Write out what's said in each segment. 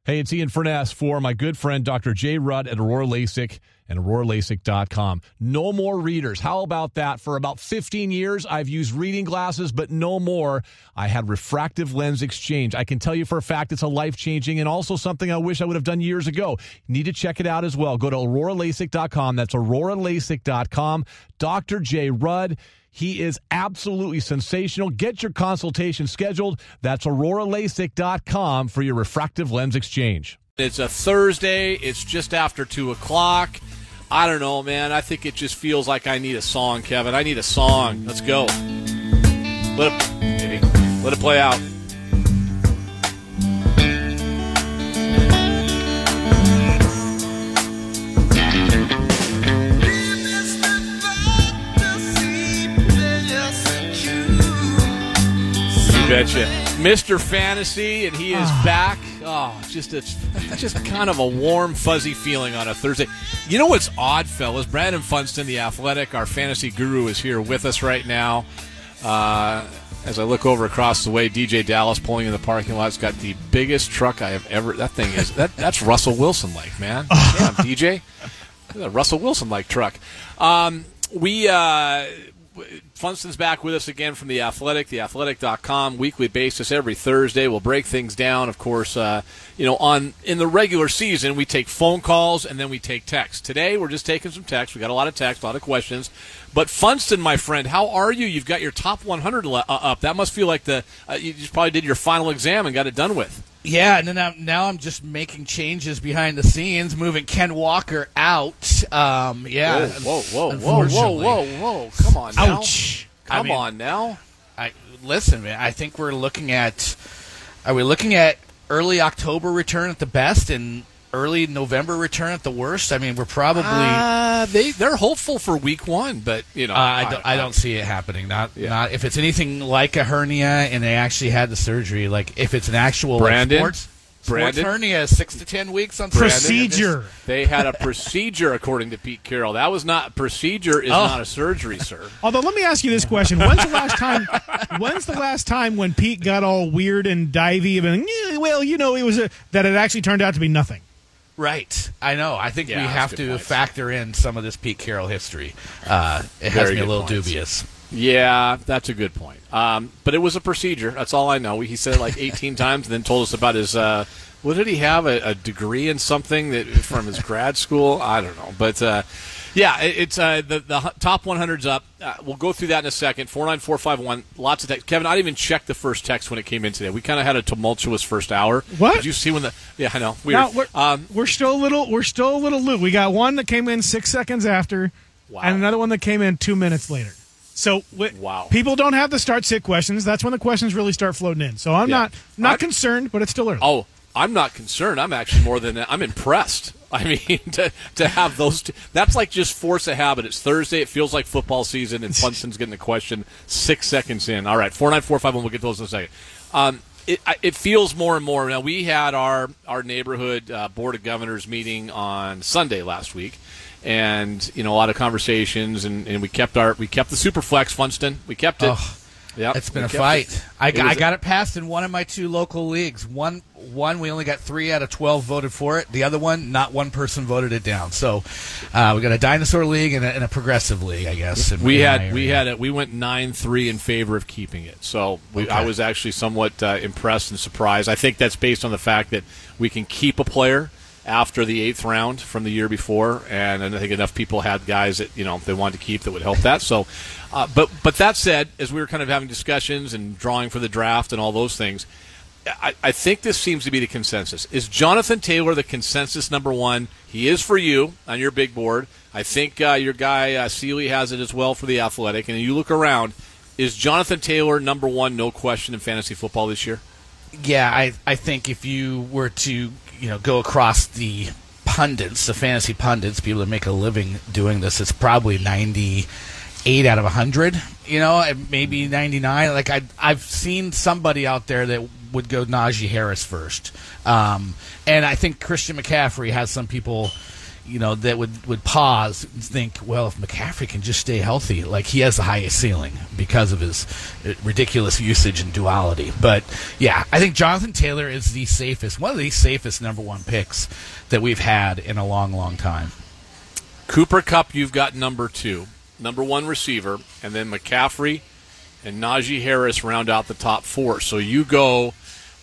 Hey, it's Ian Furness for my good friend Dr. Jay Rudd at Aurora LASIK and AuroraLASIK.com. No more readers. How about that? For about 15 years, I've used reading glasses, but no more. I had refractive lens exchange. I can tell you for a fact it's a life-changing and also something I wish I would have done years ago. You need to check it out as well. Go to AuroraLASIK.com. That's AuroraLASIK.com. Dr. Jay Rudd. He is absolutely sensational. Get your consultation scheduled. That's AuroraLASIK.com for your refractive lens exchange. It's a Thursday. It's just after 2 o'clock. I don't know, man. I think it just feels like I need a song, Kevin. I need a song. Let's go. Let it play out. Betcha. Mr. Fantasy, and he is back. Oh, it's just kind of a warm, fuzzy feeling on a Thursday. You know what's odd, fellas? Brandon Funston, the Athletic, our fantasy guru, is here with us right now. As I look over across the way, DJ Dallas pulling in the parking lot. Has got the biggest truck I have ever. That thing is that's Russell Wilson-like, man. Damn, DJ, a Russell Wilson-like truck. Funston's back with us again from The Athletic, theathletic.com, weekly basis every Thursday. We'll break things down, of course. In the regular season, we take phone calls and then we take texts. Today, we're just taking some texts. We got a lot of texts, a lot of questions. But Funston, my friend, how are you? You've got your top 100 up. That must feel like you just probably did your final exam and got it done with. Yeah, and then now I'm just making changes behind the scenes, moving Ken Walker out. Yeah. Whoa. Come on now. Ouch. Come on now. Listen, man, I think we're looking at early October return at the best and early November return at the worst. I mean, we're probably they're hopeful for week one, but I don't see it happening. Not if it's anything like a hernia and they actually had the surgery. Like if it's an actual sports hernia, 6 to 10 weeks on procedure. They had a procedure, according to Pete Carroll. That was not procedure. Is not a surgery, sir. Although, let me ask you this question: When's the last time when Pete got all weird and divey? And it was that it actually turned out to be nothing. Right. I know. I think we have to factor in some of this Pete Carroll history. It has me a little dubious. Yeah, that's a good point. But it was a procedure. That's all I know. He said it like 18 times and then told us about his what did he have? A degree in something from his grad school? I don't know. But, it's the top 100's up. We'll go through that in a second. 49451. Lots of text. Kevin, I didn't even check the first text when it came in today. We kind of had a tumultuous first hour. What? Did you see when I know. Weird. Now, we're still a little loose. We got one that came in 6 seconds after, and another one that came in 2 minutes later. So people don't have the start-sit questions. That's when the questions really start floating in. So I'm not concerned, but it's still early. Oh, I'm not concerned. I'm actually I'm impressed. I mean, to have those two, that's like just force a habit. It's Thursday. It feels like football season, and Funston's getting the question 6 seconds in. All right, 49451. We'll get those in a second. It feels more and more. Now, we had our neighborhood Board of Governors meeting on Sunday last week. And a lot of conversations, and we kept the Superflex, Funston. We kept it. Yep, it's been a fight. I got it passed in one of my two local leagues. One we only got 3 out of 12 voted for it. The other one, not one person voted it down. So we got a dinosaur league and a progressive league, I guess. We went 9-3 in favor of keeping it. So I was actually somewhat impressed and surprised. I think that's based on the fact that we can keep a player after the 8th round from the year before, and I think enough people had guys that they wanted to keep that would help that. So, but that said, as we were kind of having discussions and drawing for the draft and all those things, I think this seems to be the consensus. Is Jonathan Taylor the consensus number one? He is for you on your big board. I think your guy Seeley has it as well for the Athletic. And you look around, is Jonathan Taylor number one, no question, in fantasy football this year? Yeah, I think if you were to go across the pundits, the fantasy pundits, people that make a living doing this, it's probably 98 out of 100, maybe 99. Like I've seen somebody out there that would go Najee Harris first. And I think Christian McCaffrey has some people, that would pause and think, well, if McCaffrey can just stay healthy, like he has the highest ceiling because of his ridiculous usage and duality. But yeah, I think Jonathan Taylor is one of the safest number one picks that we've had in a long, long time. Cooper Kupp, you've got number 2, number 1 receiver, and then McCaffrey and Najee Harris round out the top 4. So you go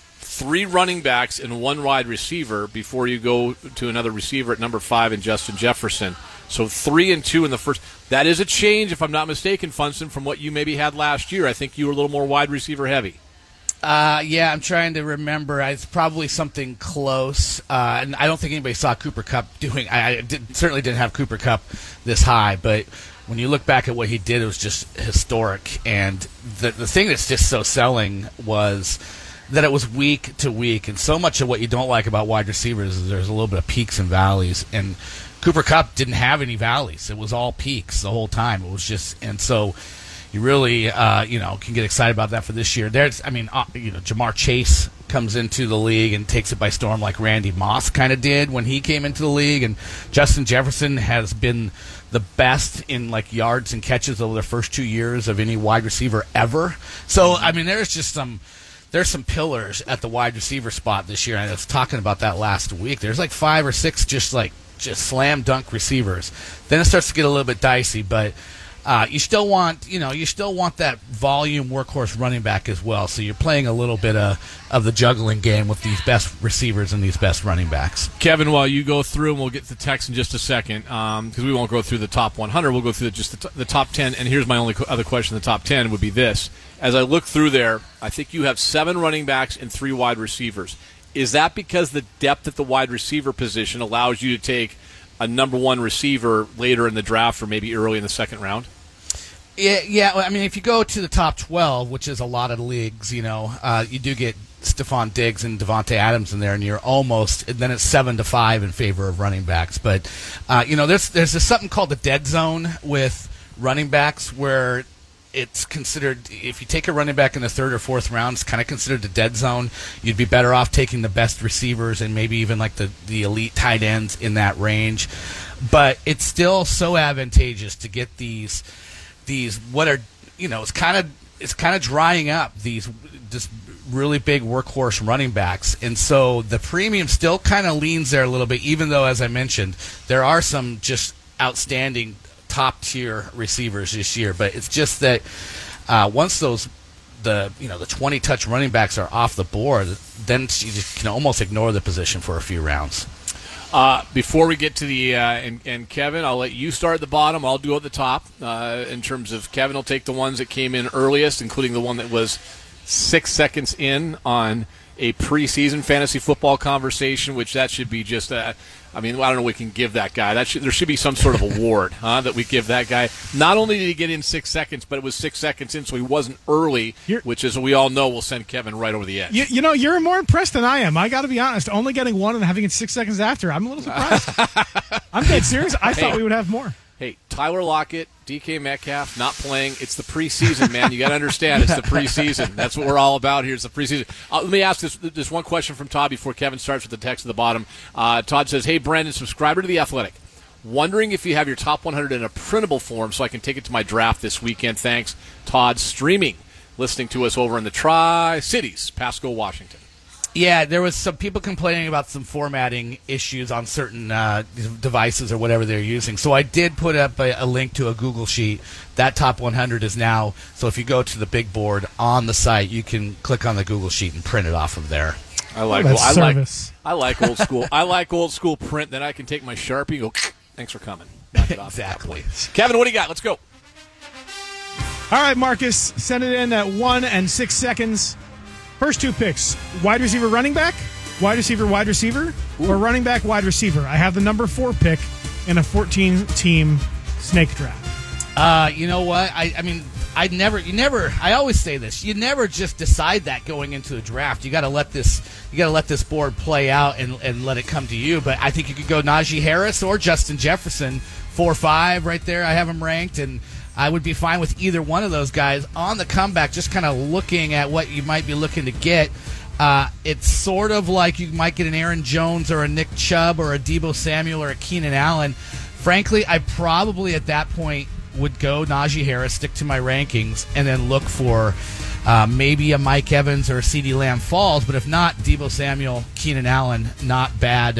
3 running backs and 1 wide receiver before you go to another receiver at number 5 and Justin Jefferson. So 3 and 2 in the first. That is a change, if I'm not mistaken, Funston, from what you maybe had last year. I think you were a little more wide receiver heavy. Yeah, I'm trying to remember. It's probably something close. And I don't think anybody saw Cooper Kupp doing. Certainly didn't have Cooper Kupp this high, but when you look back at what he did, it was just historic. And the thing that's just so selling was that it was week to week. And so much of what you don't like about wide receivers is there's a little bit of peaks and valleys. And Cooper Kupp didn't have any valleys. It was all peaks the whole time. It was just, and so you really, can get excited about that for this year. Jamar Chase comes into the league and takes it by storm like Randy Moss kind of did when he came into the league. And Justin Jefferson has been the best in like yards and catches over the first 2 years of any wide receiver ever. So, there's some pillars at the wide receiver spot this year. I was talking about that last week. There's like 5 or 6 just slam dunk receivers. Then it starts to get a little bit dicey, but you still want that volume workhorse running back as well. So you're playing a little bit of the juggling game with these best receivers and these best running backs. Kevin, while you go through, and we'll get to text in just a second, because we won't go through the top 100. We'll go through just the top 10. And here's my only other question: the top 10 would be this. As I look through there, I think you have 7 running backs and 3 wide receivers. Is that because the depth at the wide receiver position allows you to take a number 1 receiver later in the draft or maybe early in the second round? Yeah. I mean, if you go to the top 12, which is a lot of leagues, you do get Stephon Diggs and Devontae Adams in there, and you're almost. And then it's 7-5 in favor of running backs. But there's something called the dead zone with running backs where it's considered, if you take a running back in the 3rd or 4th round, it's kind of considered the dead zone. You'd be better off taking the best receivers and maybe even like the elite tight ends in that range. But it's still so advantageous to get these what are, it's kind of drying up these just really big workhorse running backs. And so the premium still kind of leans there a little bit, even though, as I mentioned, there are some just outstanding top tier receivers this year. But it's just that once the 20 touch running backs are off the board, then you just can almost ignore the position for a few rounds. Before we get to the and Kevin, I'll let you start at the bottom. I'll do at the top. In terms of Kevin will take the ones that came in earliest, including the one that was 6 seconds in on a preseason fantasy football conversation, which that should be just I don't know, we can give that guy. There should be some sort of award that we give that guy. Not only did he get in 6 seconds, but it was 6 seconds in, so he wasn't early, which, as we all know, will send Kevin right over the edge. You're more impressed than I am. I got to be honest. Only getting 1 and having it 6 seconds after, I'm a little surprised. I'm dead serious. I thought we would have more. Hey, Tyler Lockett, DK Metcalf, not playing. It's the preseason, man. You got to understand, it's the preseason. That's what we're all about here. It's the preseason. Let me ask this one question from Todd before Kevin starts with the text at the bottom. Todd says, "Hey, Brandon, subscriber to The Athletic. Wondering if you have your top 100 in a printable form so I can take it to my draft this weekend. Thanks, Todd. Streaming, listening to us over in the Tri-Cities, Pasco, Washington." Yeah, there was some people complaining about some formatting issues on certain devices or whatever they're using. So I did put up a link to a Google Sheet. That top 100 is now, so if you go to the big board on the site, you can click on the Google Sheet and print it off of there. I like old school. I like old school print. Then I can take my Sharpie and go, thanks for coming. Knock it off. Exactly. Kevin, what do you got? Let's go. All right, Marcus, send it in at 1 and 6 seconds. First 2 picks, wide receiver, running back, wide receiver, or running back, wide receiver. I have the number 4 pick in a 14-team snake draft. You know what? I always say this. You never just decide that going into the draft. You got to let this board play out and let it come to you. But I think you could go Najee Harris or Justin Jefferson, 4-5 right there. I have them ranked, and I would be fine with either one of those guys on the comeback, just kind of looking at what you might be looking to get. It's sort of like you might get an Aaron Jones or a Nick Chubb or a Deebo Samuel or a Keenan Allen. Frankly, I probably at that point would go Najee Harris, stick to my rankings, and then look for maybe a Mike Evans or a CeeDee Lamb falls. But if not, Deebo Samuel, Keenan Allen, not bad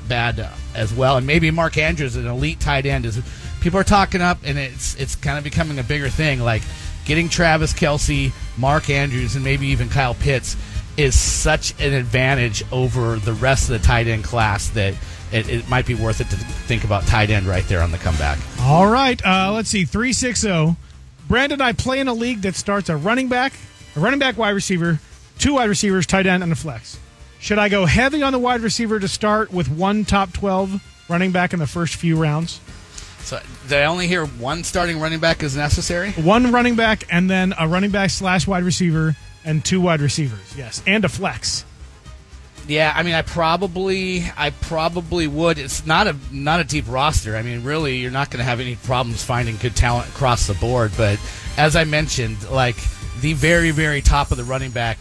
as well. And maybe Mark Andrews, an elite tight end, is people are talking up, and it's kind of becoming a bigger thing. Like getting Travis Kelce, Mark Andrews, and maybe even Kyle Pitts is such an advantage over the rest of the tight end class that it might be worth it to think about tight end right there on the comeback. All right. Let's see. 360. Brandon and I play in a league that starts a running back, wide receiver, 2 wide receivers, tight end, and a flex. Should I go heavy on the wide receiver to start with one top 12 running back in the first few rounds? So did I only hear one starting running back is necessary? One running back and then a running back / wide receiver and 2 wide receivers. Yes, and a flex. Yeah, I mean, I probably would. It's not a deep roster. I mean, really, you're not going to have any problems finding good talent across the board. But as I mentioned, like the very, very top of the running back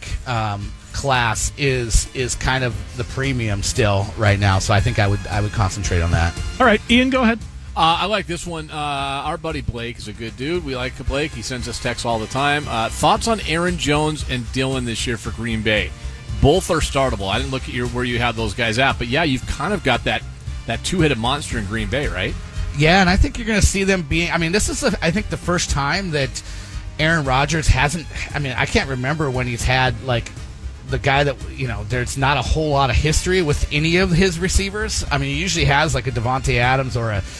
class is kind of the premium still right now. So I think I would concentrate on that. All right, Ian, go ahead. I like this one. Our buddy Blake is a good dude. We like Blake. He sends us texts all the time. Thoughts on Aaron Jones and Dillon this year for Green Bay? Both are startable. I didn't look at where you have those guys at, but yeah, you've kind of got that two-headed monster in Green Bay, right? Yeah, and I think you're going to see them being. I mean, this is I think the first time that Aaron Rodgers hasn't. I mean, I can't remember when he's had like the guy that there's not a whole lot of history with any of his receivers. I mean, he usually has like a Devontae Adams or a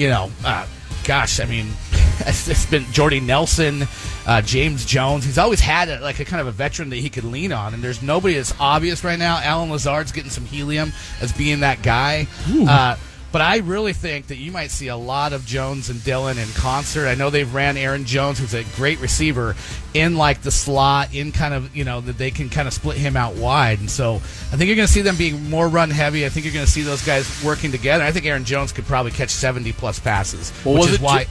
gosh, I mean, it's been Jordy Nelson, James Jones. He's always had a kind of a veteran that he could lean on, and there's nobody that's obvious right now. Alan Lazard's getting some helium as being that guy. But I really think that you might see a lot of Jones and Dillon in concert. I know they've ran Aaron Jones, who's a great receiver, in like the slot, in kind of, that they can kind of split him out wide. And so I think you're going to see them being more run heavy. I think you're going to see those guys working together. I think Aaron Jones could probably catch 70-plus passes, which is why...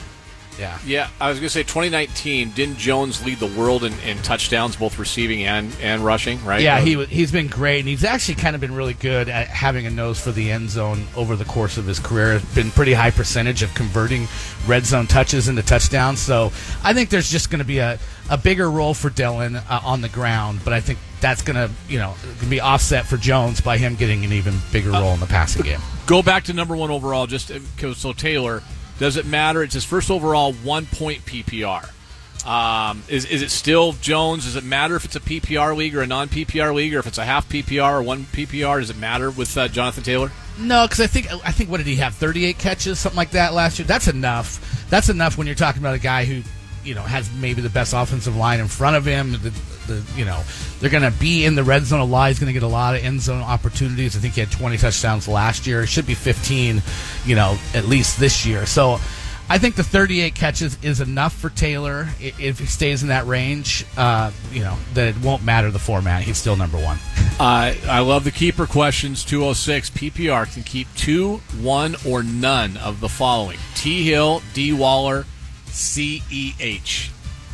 Yeah, I was going to say 2019, didn't Jones lead the world in touchdowns, both receiving and rushing, right? Yeah, he's been great, and he's actually kind of been really good at having a nose for the end zone over the course of his career. It's been pretty high percentage of converting red zone touches into touchdowns, so I think there's just going to be a bigger role for Dillon on the ground, but I think that's going to be offset for Jones by him getting an even bigger role in the passing game. Go back to number 1 overall, so Taylor... Does it matter? It's his first overall 1-point PPR. Is it still Jones? Does it matter if it's a PPR league or a non-PPR league, or if it's a half PPR or 1 PPR? Does it matter with Jonathan Taylor? No, because I think what did he have? 38 catches, something like that last year. That's enough. That's enough when you're talking about a guy who has maybe the best offensive line in front of him. They're going to be in the red zone a lot. He's going to get a lot of end zone opportunities. I think he had 20 touchdowns last year. It should be 15, at least this year. So I think the 38 catches is enough for Taylor if he stays in that range. That it won't matter the format. He's still number 1. I love the keeper questions. 206 PPR can keep 2, 1, or none of the following: T. Hill, D. Waller, CEH.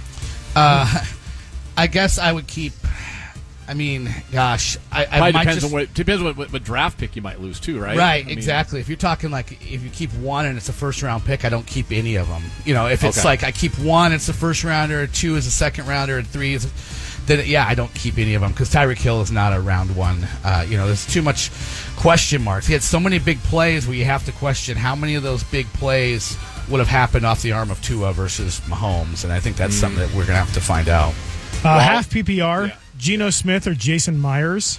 I guess I would keep. I mean, gosh, I might depends on what draft pick you might lose too, right? Right, exactly. If you're talking like if you keep 1 and it's a first round pick, I don't keep any of them. If it's like I keep 1, it's a first rounder, 2 is a second rounder, and 3 is, then I don't keep any of them because Tyreek Hill is not a round 1. There's too much question marks. He had so many big plays where you have to question how many of those big plays would have happened off the arm of Tua versus Mahomes, and I think that's something that we're going to have to find out. Half PPR, Geno Smith or Jason Myers?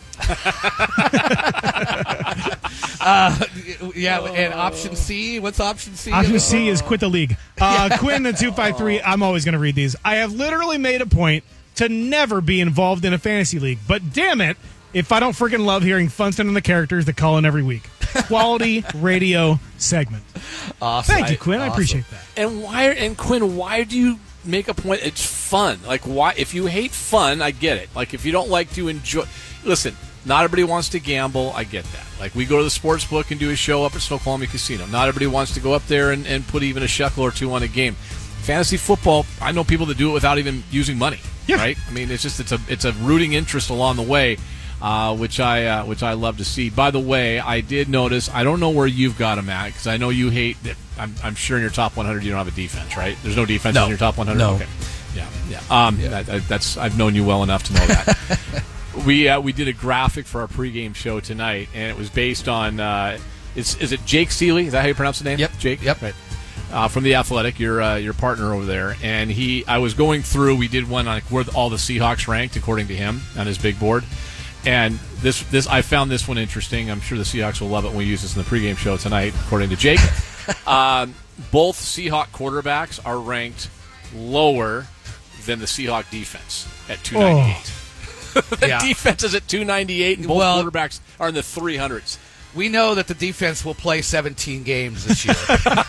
And option C? What's option C? Option C is quit the league. Quinn at 253, I'm always going to read these. I have literally made a point to never be involved in a fantasy league, but damn it, if I don't freaking love hearing Funston and the characters that call in every week. Quality radio segment. Awesome. Thank you, Quinn. Awesome. I appreciate that. And Quinn, why do you make a point? It's fun. Like, why? If you hate fun, I get it. Like, if you don't like to enjoy, listen. Not everybody wants to gamble. I get that. Like, we go to the sports book and do a show up at Snoqualmie Casino. Not everybody wants to go up there and put even a shekel or 2 on a game. fantasy football, I know people that do it without even using money. Yeah. Right? I mean, it's a rooting interest along the way, which I love to see. By the way, I did notice. I don't know where you've got them at because I know you hate that. I'm sure in your top 100 you don't have a defense, right? There's no defense in your top 100. No. Okay. Yeah. That's I've known you well enough to know that. We did a graphic for our pregame show tonight, and it was based on is it Jake Seeley? Is that how you pronounce the name? Yep. Jake. Yep. Right. From The Athletic, your partner over there, and I was going through. We did one on where all the Seahawks ranked according to him on his big board, and this I found this one interesting. I'm sure the Seahawks will love it when we use this in the pregame show tonight, according to Jake. Both Seahawk quarterbacks are ranked lower than the Seahawk defense at 298. The defense is at 298, and both quarterbacks are in the 300s. We know that the defense will play 17 games this year.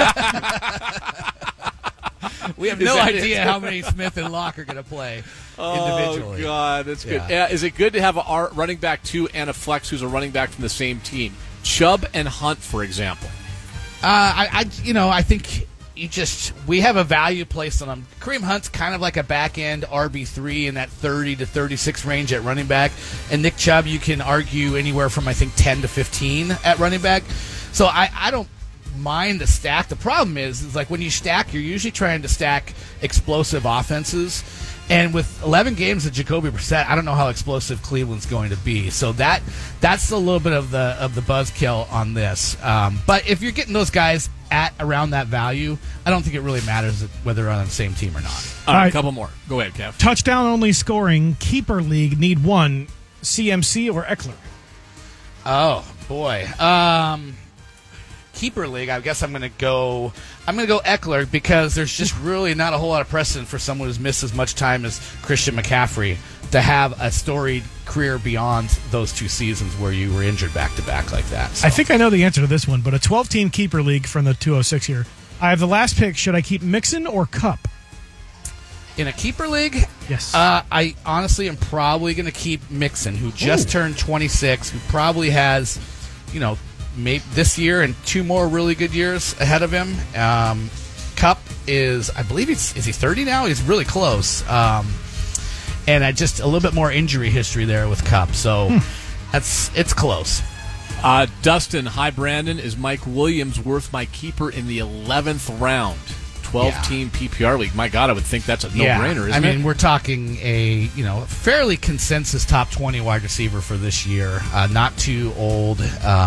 We have no idea how many Smith and Locke are going to play individually. Oh, God, that's good. Is it good to have a running back, too, and a flex who's a running back from the same team? Chubb and Hunt, for example. I think we have a value placed on him. Kareem Hunt's kind of like a back-end RB3 in that 30 to 36 range at running back. And Nick Chubb, you can argue anywhere from, I think, 10 to 15 at running back. So I don't mind the stack. The problem is like when you stack, you're usually trying to stack explosive offenses. And with 11 games of Jacoby Brissett, I don't know how explosive Cleveland's going to be. So that's a little bit of the buzzkill on this. But if you're getting those guys at around that value, I don't think it really matters whether they're on the same team or not. All right, a couple more. Go ahead, Kev. Touchdown-only scoring, keeper league, need one, CMC or Eckler? Oh, boy. Keeper league, I guess I'm going to go Eckler because there's just really not a whole lot of precedent for someone who's missed as much time as Christian McCaffrey to have a storied career beyond those 2 seasons where you were injured back-to-back like that. So. I think I know the answer to this one, but a 12-team keeper league from the 206 here. I have the last pick. Should I keep Mixon or Kupp? In a keeper league? Yes. I honestly am probably going to keep Mixon, who just turned 26, who probably has, maybe this year and 2 more really good years ahead of him. Kupp is, I believe is he 30 now? He's really close. And just a little bit more injury history there with Kupp. So it's close. Dustin, hi Brandon. Is Mike Williams worth my keeper in the 11th round? 12-team PPR league. My God, I would think that's a no-brainer, isn't it? I mean, we're talking a fairly consensus top 20 wide receiver for this year. Not too old.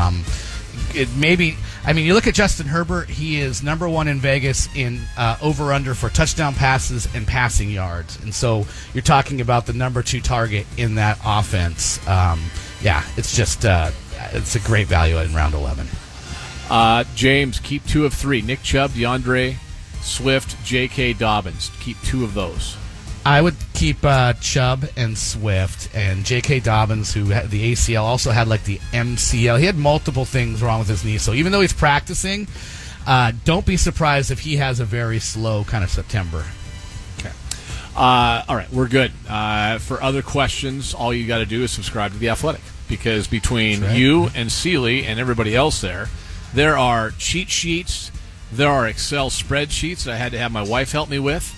You look at Justin Herbert, he is number 1 in Vegas in over-under for touchdown passes and passing yards. And so you're talking about the number 2 target in that offense. It's just it's a great value in round 11. James, keep 2 of 3. Nick Chubb, DeAndre Swift, J.K. Dobbins. Keep 2 of those. I would keep Chubb and Swift, and J.K. Dobbins, who had the ACL, also had like the MCL. He had multiple things wrong with his knee. So even though he's practicing, don't be surprised if he has a very slow kind of September. Okay. All right, we're good. For other questions, all you got to do is subscribe to The Athletic, because between you and Seeley and everybody else there are cheat sheets, there are Excel spreadsheets that I had to have my wife help me with.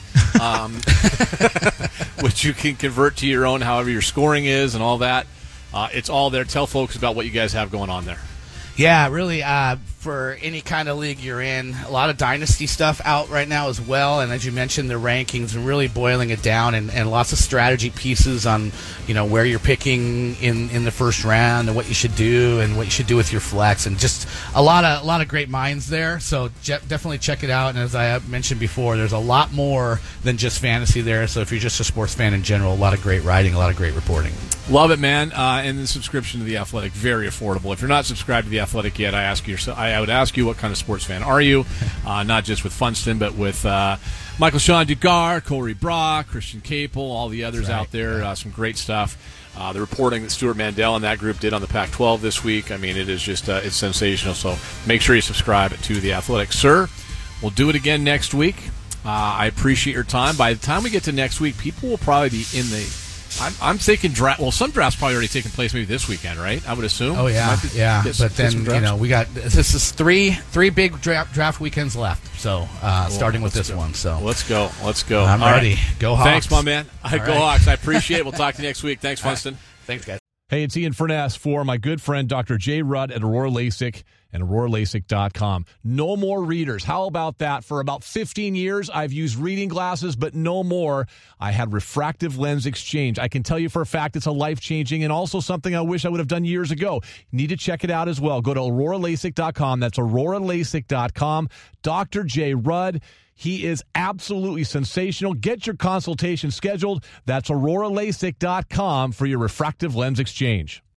Which you can convert to your own, however your scoring is and all that. It's all there. Tell folks about what you guys have going on there. Yeah, really, for any kind of league you're in, a lot of dynasty stuff out right now as well. And as you mentioned, the rankings and really boiling it down, and lots of strategy pieces on where you're picking in the first round and what you should do and what you should do with your flex, and just a lot of great minds there. So definitely check it out. And as I mentioned before, there's a lot more than just fantasy there. So if you're just a sports fan in general, a lot of great writing, a lot of great reporting. Love it, man. And the subscription to The Athletic, very affordable. If you're not subscribed to The Athletic yet, I would ask you, what kind of sports fan are you? Not just with Funston, but with Michael Sean Dugar, Corey Brock, Christian Capel, all the others out there. Some great stuff. The reporting that Stuart Mandel and that group did on the Pac-12 this week, I mean, it is just it's sensational. So make sure you subscribe to The Athletic. Sir, we'll do it again next week. I appreciate your time. By the time we get to next week, people will probably be in the I'm thinking draft. Well, some drafts probably already taking place maybe this weekend, right? I would assume. Oh yeah, But then we got this is three big draft weekends left. So starting with this one. So let's go. I'm ready. Right. Go Hawks. Thanks, my man. Go Hawks. I appreciate it. We'll talk to you next week. Thanks, Funston. Thanks, guys. Hey, it's Ian Furness for my good friend Dr. Jay Rudd at Aurora LASIK and AuroraLASIK.com. No more readers. How about that? For about 15 years, I've used reading glasses, but no more. I had refractive lens exchange. I can tell you for a fact it's a life-changing and also something I wish I would have done years ago. You need to check it out as well. Go to AuroraLASIK.com. That's AuroraLASIK.com. Dr. Jay Rudd. He is absolutely sensational. Get your consultation scheduled. That's AuroraLASIK.com for your refractive lens exchange.